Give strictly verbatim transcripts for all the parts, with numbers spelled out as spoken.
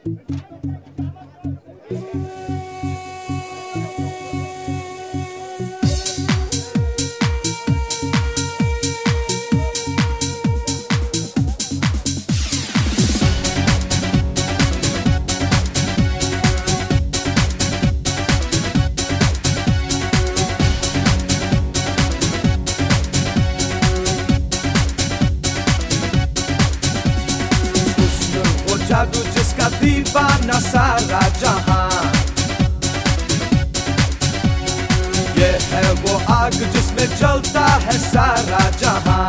जादू जिसका दीवाना सारा जहां, ये है वो आग जिसमें जलता है सारा जहां।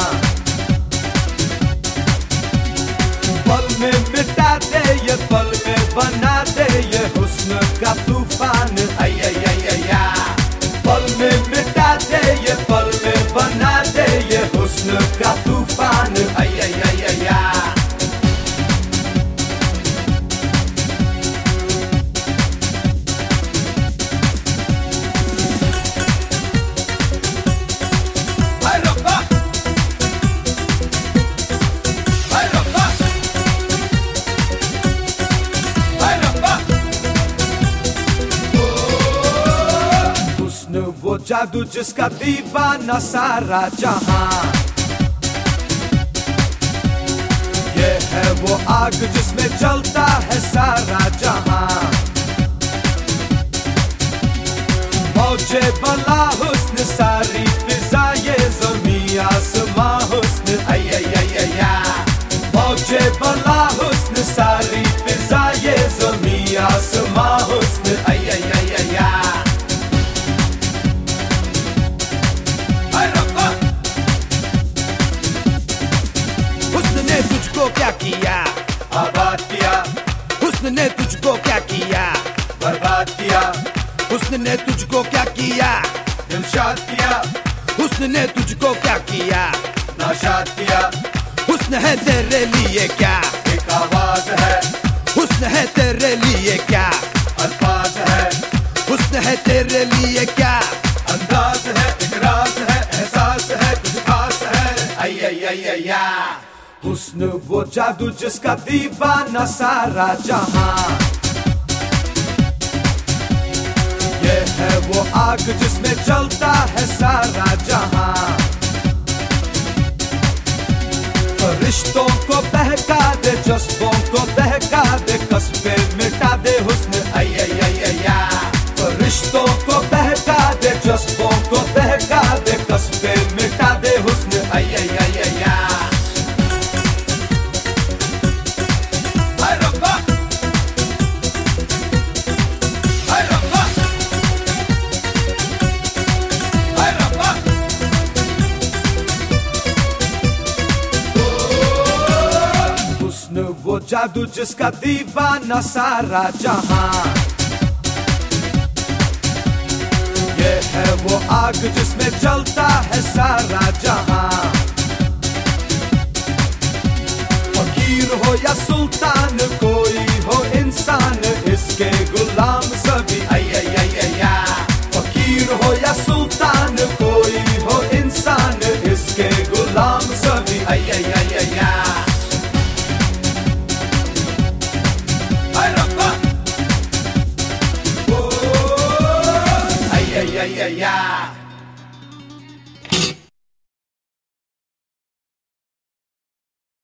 पल में मिटा दे ये पल में बना दे ये हुस्न का तूफान, आई आई आई आई या। पल में मिटा दे ये पल में बना दे ये हुस्न का तूफान, आई आई आई आई या। वो जादू जिसका दीवाना सारा जहां, ये है वो आग जिसमें जलता है सारा जहां। मौजे बला हुस्न सारी फिजा ये ज़मीं आसमां हुस्न, आई आई आई आई या। मौजे बला हुस्न सारी फिजा ये ज़मीं आसमां हुस्न, आई आई आई आई या। तुझको क्या किया आबाद किया, हुस्न ने तुझको क्या किया बर्बाद किया। हुस्न ने तुझको क्या किया दिलशाद किया, हुस्न ने तुझको क्या किया नाशाद किया। हुस्न है तेरे लिए क्या एक आवाज है, हुस्न है तेरे लिए क्या अल्फाज है। हुस्न है तेरे लिए क्या अंदाज है, एक राज है, एहसास है, कुछ खास है, आई आई आई आई या। हुस्न वो जादू जिसका दीवाना सारा जहां, ये है वो आग जिसमें जलता है सारा जहां। रिश्तों को बहका दे, जज्बों को बहका दे, कस्बे मिटा दे हुस्न, आई आई आई आई या। रिश्तों को बहका दे, जज्बों को बहका दे, कस्बे मिटा दे हुस्न, आई आई आई आई या। वो जादू जिसका दीवाना सारा जहां, ये है वो आग जिसमें जलता है सारा जहां। फकीर हो या सुल्तान को